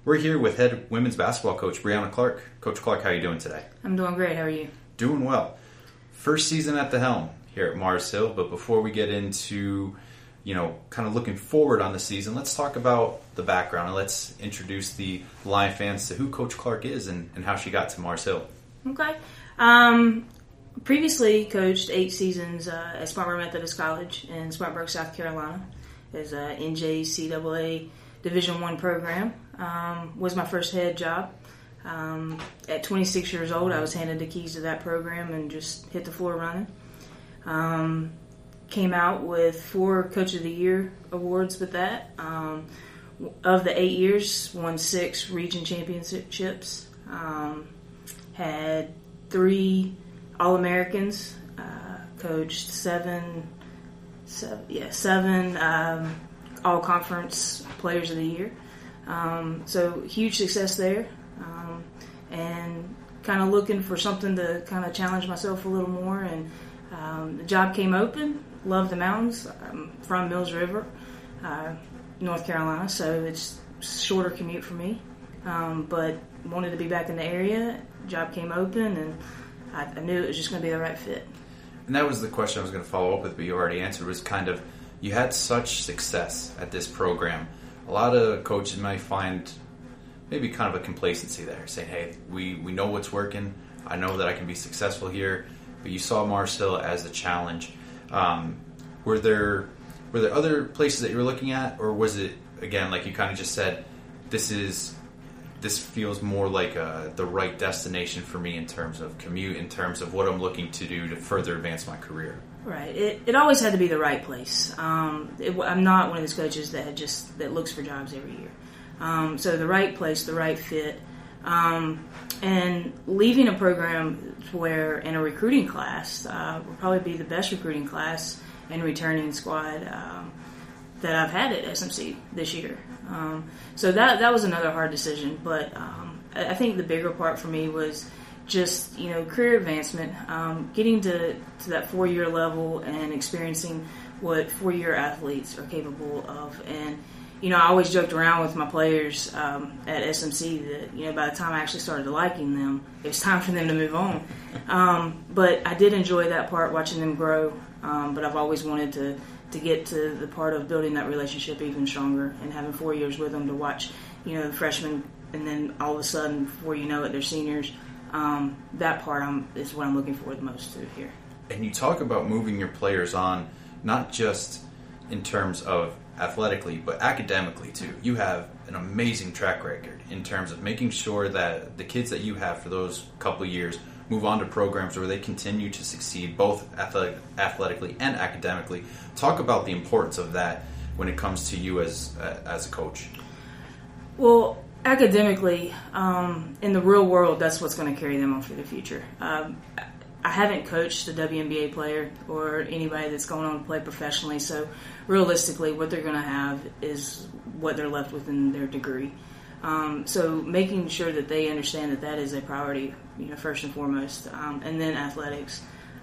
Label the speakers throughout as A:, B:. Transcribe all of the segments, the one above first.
A: We're here with head women's basketball coach Brianna Clark. Coach Clark, how are you doing today?
B: I'm doing great. How are you?
A: Doing well. First season at the helm here at Mars Hill, but before we get into, kind of looking forward on the season, let's talk about the background and let's introduce the Lion fans to who Coach Clark is and how she got to Mars Hill.
B: Okay. Previously coached 8 seasons at Spartanburg Methodist College in Spartanburg, South Carolina, as a NJCAA Division I program. Was my first head job. At 26 years old, I was handed the keys to that program and just hit the floor running. Came out with 4 Coach of the Year awards with that. Of the 8 years, won 6 region championships. Had 3 All-Americans. Coached 7 All-Conference Players of the Year. So huge success there. And kind of looking for something to kind of challenge myself a little more. And the job came open. Love the mountains. I'm from Mills River, North Carolina, so it's a shorter commute for me. But wanted to be back in the area. Job came open, and I knew it was just going to be the right fit.
A: And that was the question I was going to follow up with, but you already answered, was kind of, you had such success at this program. A lot of coaches might find maybe kind of a complacency there, saying, hey, we know what's working. I know that I can be successful here. But you saw Mars Hill as a challenge. Were there other places that you were looking at, or was it, again, like you kind of just said, this feels more like the right destination for me in terms of commute, in terms of what I'm looking to do to further advance my career? Right.
B: It always had to be the right place. I'm not one of those coaches that looks for jobs every year. So the right place, the right fit, and leaving a program where in a recruiting class will probably be the best recruiting class and returning squad that I've had at SMC this year. So that was another hard decision, but I think the bigger part for me was just career advancement, getting to that 4-year level and experiencing what 4-year athletes are capable of. And I always joked around with my players at SMC that by the time I actually started liking them, it was time for them to move on. But I did enjoy that part, watching them grow. But I've always wanted to get to the part of building that relationship even stronger and having 4 years with them to watch the freshmen, and then all of a sudden, before you know it, they're seniors. That part is what I'm looking for the most to here.
A: And you talk about moving your players on, not just in terms of athletically, but academically too. You have an amazing track record in terms of making sure that the kids that you have for those couple of years move on to programs where they continue to succeed both athletically and academically. Talk about the importance of that when it comes to you as a coach.
B: Well, academically, in the real world, that's what's going to carry them on for the future. I haven't coached a WNBA player or anybody that's going on to play professionally, so realistically what they're going to have is what they're left with in their degree. So making sure that they understand that is a priority, first and foremost, and then athletics.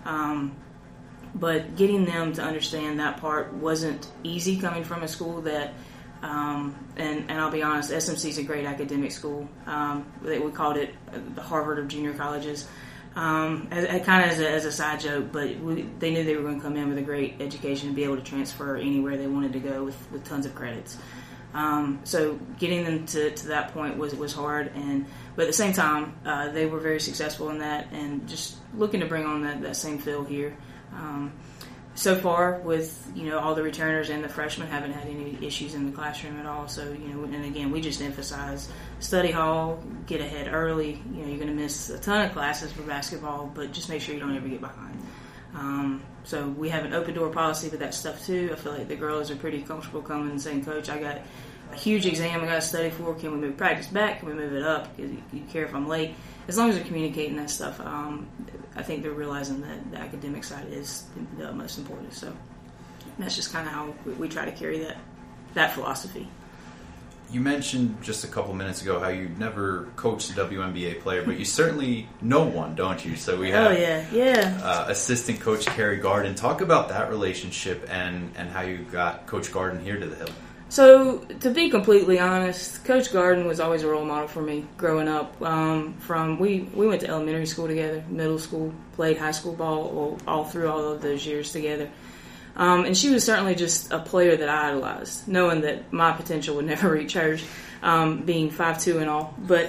B: But getting them to understand that part wasn't easy coming from a school that, and I'll be honest, SMC is a great academic school. We called it the Harvard of junior colleges. Kind of as a side joke, but they knew they were going to come in with a great education and be able to transfer anywhere they wanted to go with tons of credits. So getting them to that point was hard, but at the same time, they were very successful in that, and just looking to bring on that same feel here. So far, with all the returners and the freshmen, haven't had any issues in the classroom at all. So and again, we just emphasize study hall, get ahead early. You're going to miss a ton of classes for basketball, but just make sure you don't ever get behind. So we have an open door policy with that stuff too. I feel like the girls are pretty comfortable coming and saying, "Coach, I got a huge exam I got to study for. Can we move practice back? Can we move it up? Because you care if I'm late." As long as they're communicating that stuff, I think they're realizing that the academic side is the most important. So that's just kind of how we try to carry that philosophy.
A: You mentioned just a couple minutes ago how you never coached a WNBA player, but you certainly know one, don't you? So we have assistant coach Carrie Garden. Talk about that relationship and how you got Coach Garden here to the Hill.
B: So, to be completely honest, Coach Garden was always a role model for me growing up. We went to elementary school together, middle school, played high school ball all through all of those years together. And she was certainly just a player that I idolized, knowing that my potential would never reach hers, being 5'2" and all. But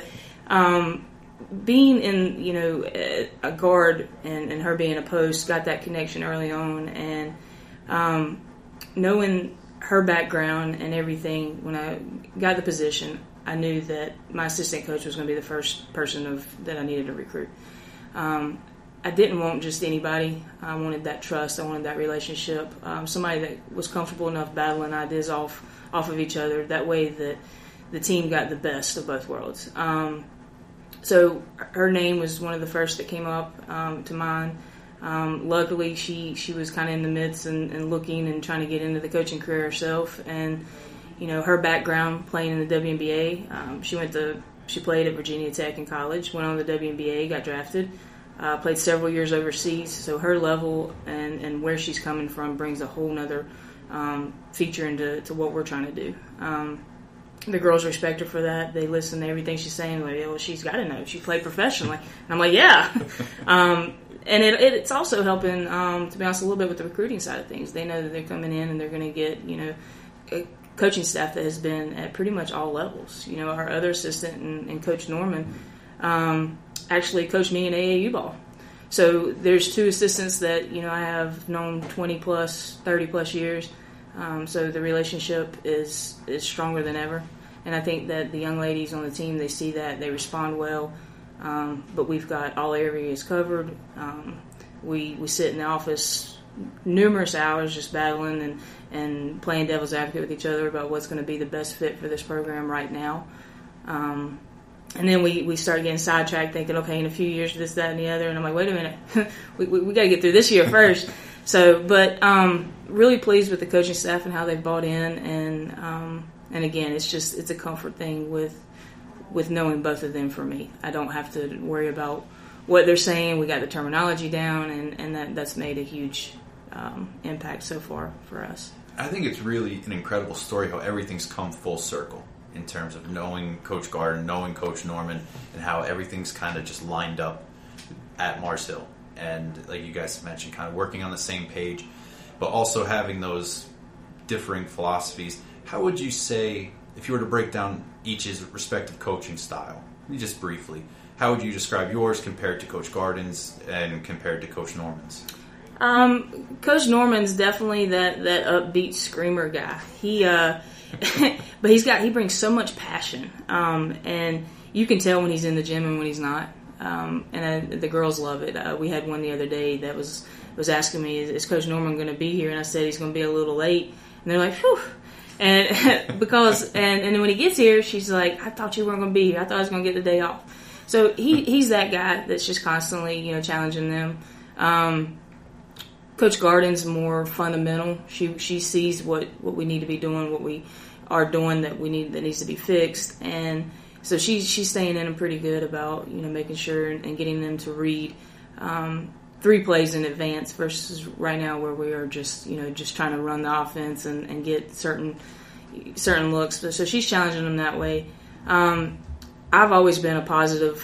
B: being in, a guard and her being a post, got that connection early on. And knowing her background and everything, when I got the position, I knew that my assistant coach was going to be the first person that I needed to recruit. I didn't want just anybody. I wanted that trust. I wanted that relationship. Somebody that was comfortable enough battling ideas off of each other. That way that the team got the best of both worlds. So her name was one of the first that came up to mind. Luckily, she was kind of in the midst and looking and trying to get into the coaching career herself. And, her background playing in the WNBA, she played at Virginia Tech in college, went on the WNBA, got drafted, played several years overseas. So her level and where she's coming from brings a whole nother feature into what we're trying to do. The girls respect her for that. They listen to everything she's saying. Like, well, she's got to know. She played professionally. And I'm like, yeah. And it's also helping, to be honest, a little bit with the recruiting side of things. They know that they're coming in and they're going to get, a coaching staff that has been at pretty much all levels. Our other assistant and Coach Norman actually coached me in AAU ball. So there's two assistants that, I have known 20 plus, 30 plus years. So the relationship is stronger than ever. And I think that the young ladies on the team, they see that, they respond well. But we've got all areas covered. We sit in the office numerous hours just battling and playing devil's advocate with each other about what's going to be the best fit for this program right now. And then we start getting sidetracked thinking, okay, in a few years, this, that, and the other. And I'm like, wait a minute, we got to get through this year first. So, but really pleased with the coaching staff and how they've bought in. And again, it's a comfort thing with knowing both of them for me. I don't have to worry about what they're saying. We got the terminology down, and that's made a huge impact so far for us.
A: I think it's really an incredible story how everything's come full circle in terms of knowing Coach Garden, knowing Coach Norman, and how everything's kind of just lined up at Mars Hill. And like you guys mentioned, kind of working on the same page, but also having those differing philosophies. How would you say, if you were to break down each's respective coaching style, just briefly, how would you describe yours compared to Coach Garden's and compared to Coach Norman's?
B: Coach Norman's definitely that upbeat screamer guy. But he brings so much passion, and you can tell when he's in the gym and when he's not. And the girls love it. We had one the other day that was asking me, "Is Coach Norman going to be here?" And I said he's going to be a little late. And they're like, "Whew." And because and then when he gets here, she's like, "I thought you weren't going to be here. I thought I was going to get the day off." So he's that guy that's just constantly challenging them. Coach Garden's more fundamental. She sees what we need to be doing, what we are doing that needs to be fixed, and so she's staying in them pretty good about making sure and getting them to read 3 plays in advance versus right now where we are just trying to run the offense and get certain looks. So she's challenging them that way. I've always been a positive.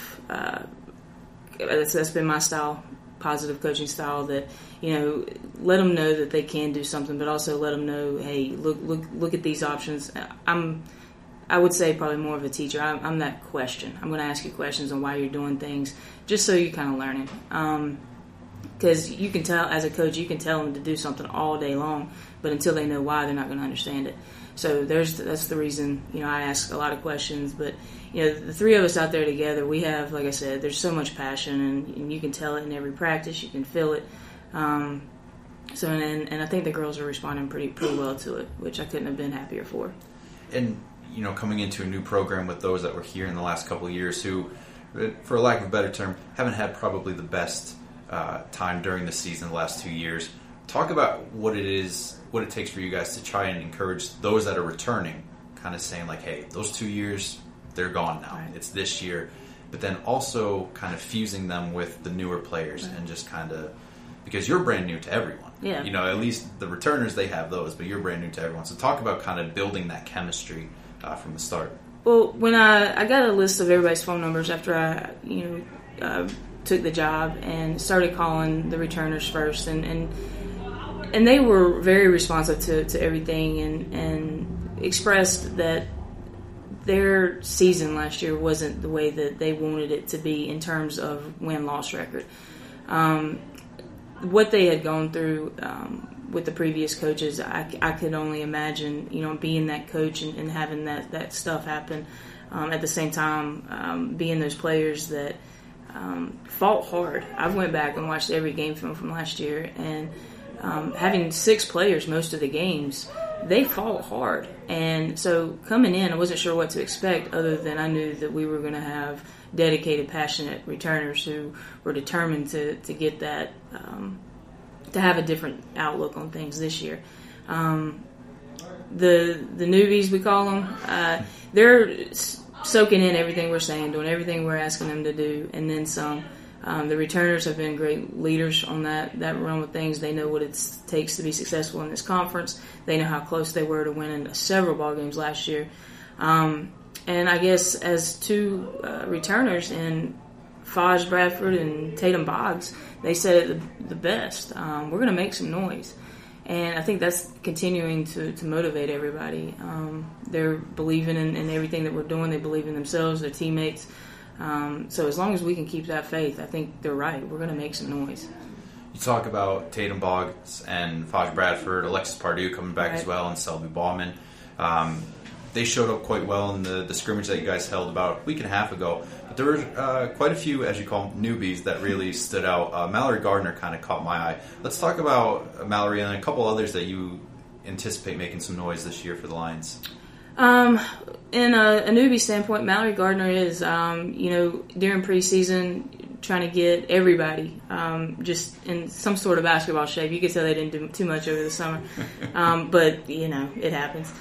B: That's been my style, positive coaching style. That let them know that they can do something, but also let them know, hey, look at these options. I would say probably more of a teacher. I'm that question. I'm going to ask you questions on why you're doing things, just so you're kind of learning. Because you can tell, as a coach, you can tell them to do something all day long, but until they know why, they're not going to understand it. So that's the reason, I ask a lot of questions. But, the 3 of us out there together, we have, like I said, there's so much passion, and you can tell it in every practice. You can feel it. And I think the girls are responding pretty well to it, which I couldn't have been happier for.
A: And, coming into a new program with those that were here in the last couple of years who, for lack of a better term, haven't had probably the best time during the season the last 2 years. Talk about what it takes for you guys to try and encourage those that are returning, kind of saying like, hey, those 2 years, they're gone now. Right. It's this year. But then also kind of fusing them with the newer players and just kind of because you're brand new to everyone.
B: Yeah.
A: You know, at least the returners, they have those, but you're brand new to everyone. So talk about kind of building that chemistry from the start.
B: Well, when I got a list of everybody's phone numbers after I, took the job and started calling the returners first, and they were very responsive to everything and expressed that their season last year wasn't the way that they wanted it to be in terms of win-loss record. What they had gone through with the previous coaches, I could only imagine, being that coach and having that stuff happen. At the same time, being those players that fought hard. I went back and watched every game film from last year, and having 6 players most of the games, they fought hard. And so coming in, I wasn't sure what to expect other than I knew that we were going to have dedicated, passionate returners who were determined to get that, to have a different outlook on things this year. The newbies, we call them, they're soaking in everything we're saying, doing everything we're asking them to do, and then some. The returners have been great leaders on that realm of things. They know what it takes to be successful in this conference. They know how close they were to winning several ball games last year. And I guess as 2 returners in Faj Bradford and Tatum Boggs, they said it the best. We're going to make some noise. And I think that's continuing to motivate everybody. They're believing in everything that we're doing. They believe in themselves, their teammates. So as long as we can keep that faith, I think they're right. We're going to make some noise.
A: You talk about Tatum Boggs and Faj Bradford, Alexis Pardue coming back as well, and Selby Bauman. They showed up quite well in the scrimmage that you guys held about a week and a half ago. But there were quite a few, as you call them, newbies that really stood out. Mallory Gardner kind of caught my eye. Let's talk about Mallory and a couple others that you anticipate making some noise this year for the Lions.
B: In a newbie standpoint, Mallory Gardner is, during preseason, trying to get everybody just in some sort of basketball shape. You could tell they didn't do too much over the summer, but it happens.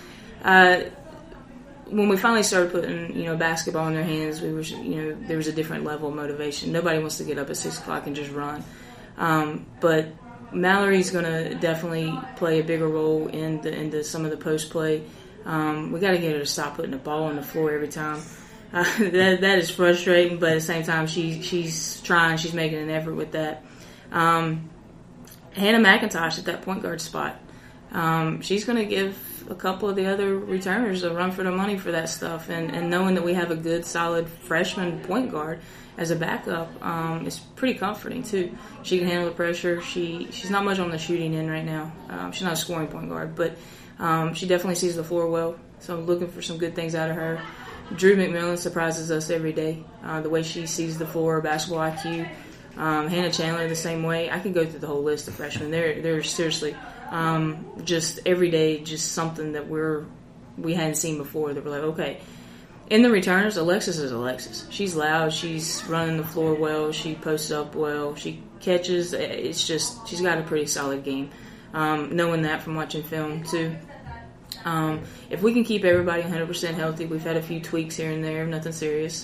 B: When we finally started putting basketball in their hands, we were there was a different level of motivation. Nobody wants to get up at 6 o'clock and just run, but Mallory's going to definitely play a bigger role in some of the post play. We got to get her to stop putting the ball on the floor every time. That is frustrating, but at the same time, she's trying. She's making an effort with that. Hannah McIntosh at that point guard spot. She's going to give a couple of the other returners a run for their money for that stuff. And knowing that we have a good, solid freshman point guard as a backup is pretty comforting, too. She can handle the pressure. She's not much on the shooting end right now. She's not a scoring point guard, but she definitely sees the floor well. So I'm looking for some good things out of her. Drew McMillan surprises us every day. The way she sees the floor, basketball IQ. Hannah Chandler the same way. I could go through the whole list of freshmen. They're seriously just every day, just something that we hadn't seen before. That we're like, okay. In the returners, Alexis is Alexis. She's loud. She's running the floor well. She posts up well. She catches. It's just she's got a pretty solid game. Knowing that from watching film too. If we can keep everybody 100% healthy, we've had a few tweaks here and there, nothing serious.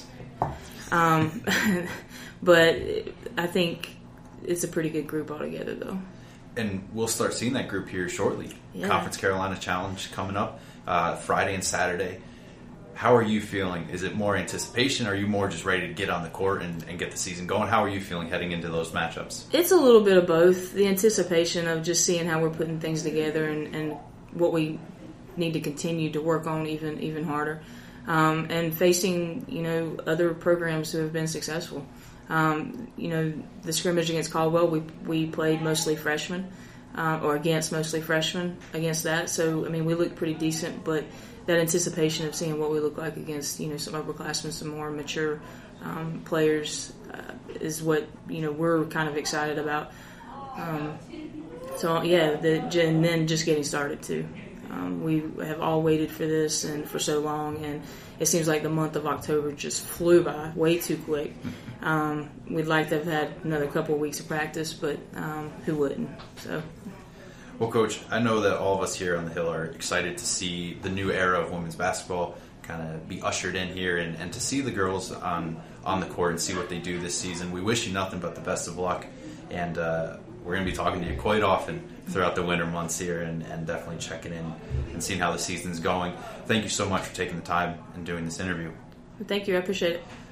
B: But I think it's a pretty good group altogether, though.
A: And we'll start seeing that group here shortly.
B: Yeah.
A: Conference Carolina Challenge coming up Friday and Saturday. How are you feeling? Is it more anticipation? Or are you more just ready to get on the court and get the season going? How are you feeling heading into those matchups?
B: It's a little bit of both. The anticipation of just seeing how we're putting things together and what we need to continue to work on even harder. And facing, other programs who have been successful. The scrimmage against Caldwell, we played mostly freshmen, or against mostly freshmen against that. So, we looked pretty decent, but that anticipation of seeing what we look like against, some upperclassmen, some more mature players is what, we're kind of excited about. And then just getting started too. We have all waited for this and for so long, and it seems like the month of October just flew by way too quick. We'd like to have had another couple of weeks of practice, but who wouldn't? So.
A: Well, Coach, I know that all of us here on the Hill are excited to see the new era of women's basketball kind of be ushered in here and to see the girls on the court and see what they do this season. We wish you nothing but the best of luck, and we're going to be talking to you quite often throughout the winter months here, and definitely checking in and seeing how the season's going. Thank you so much for taking the time and doing this interview.
B: Thank you. I appreciate it.